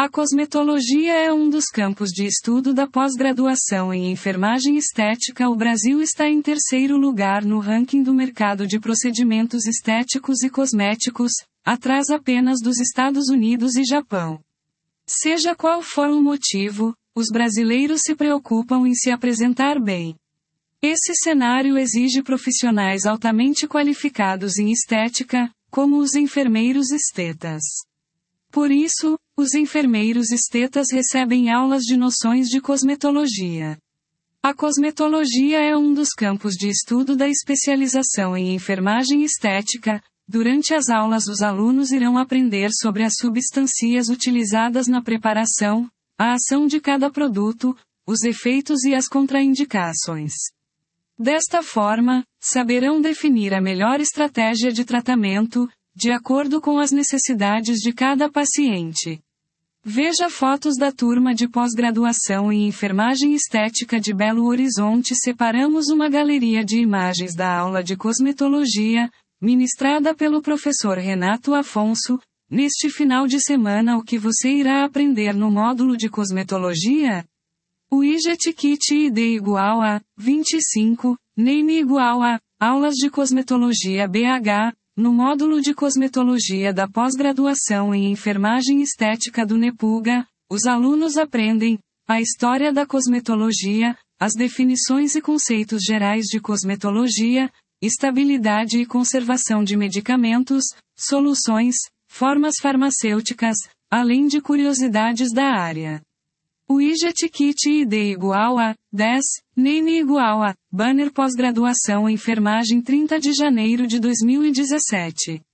A cosmetologia é um dos campos de estudo da pós-graduação em enfermagem estética. O Brasil está em terceiro lugar no ranking do mercado de procedimentos estéticos e cosméticos, atrás apenas dos Estados Unidos e Japão. Seja qual for o motivo, os brasileiros se preocupam em se apresentar bem. Esse cenário exige profissionais altamente qualificados em estética, como os enfermeiros estetas. Por isso, os enfermeiros estetas recebem aulas de noções de cosmetologia. A cosmetologia é um dos campos de estudo da especialização em enfermagem estética. Durante as aulas, os alunos irão aprender sobre as substâncias utilizadas na preparação, a ação de cada produto, os efeitos e as contraindicações. Desta forma, saberão definir a melhor estratégia de tratamento, de acordo com as necessidades de cada paciente. Veja fotos da turma de pós-graduação em enfermagem estética de Belo Horizonte. Separamos uma galeria de imagens da aula de cosmetologia, ministrada pelo professor Renato Afonso. Neste final de semana, o que você irá aprender no módulo de cosmetologia? O Widget Kit ID igual a 25, Name igual a aulas de cosmetologia BH. No módulo de cosmetologia da pós-graduação em enfermagem estética do NEPUGA, os alunos aprendem a história da cosmetologia, as definições e conceitos gerais de cosmetologia, estabilidade e conservação de medicamentos, soluções, formas farmacêuticas, além de curiosidades da área. O Widget Kit ID igual a 10, Name igual a banner pós-graduação em enfermagem 30 de janeiro de 2017.